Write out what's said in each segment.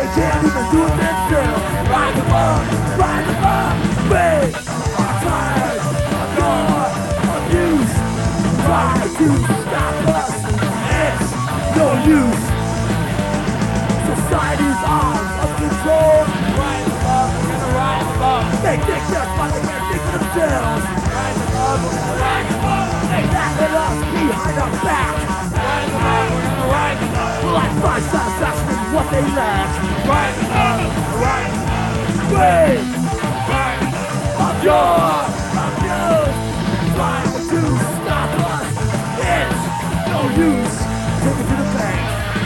can't even do it themselves. Rise above, we are tired of your abuse. Try to stop us, it's no use. Society's out of control. Rise above, we're gonna rise above. They think they're fun, they can't think for themselves. Rise above, we're gonna rise above. They laugh at us behind our back. Rise above, we're gonna rise above. Like five satisfaction is what they lack. Rise above, rise above. We Rise of your abuse. Trying to stop us, it's no use. Take it to the bank.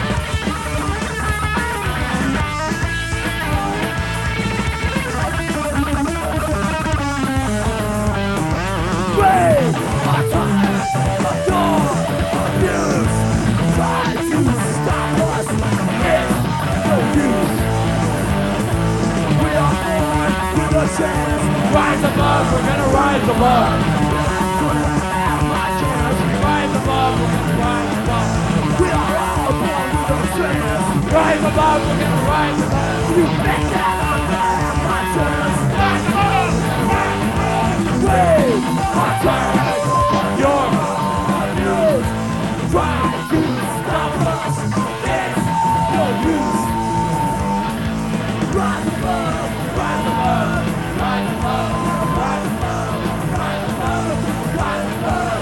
Rise above, we're gonna rise above. Rise above, we're gonna rise above. We are all born with a chance. Rise above, we're gonna rise above. You bet that I'm my chance. Rise above, rise above. We are tired of your abuse. Try to stop us, it's no use. Rise above, Rise above, rise above, rise above, rise above, rise above.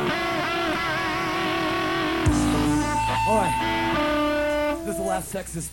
Alright, this is the last Texas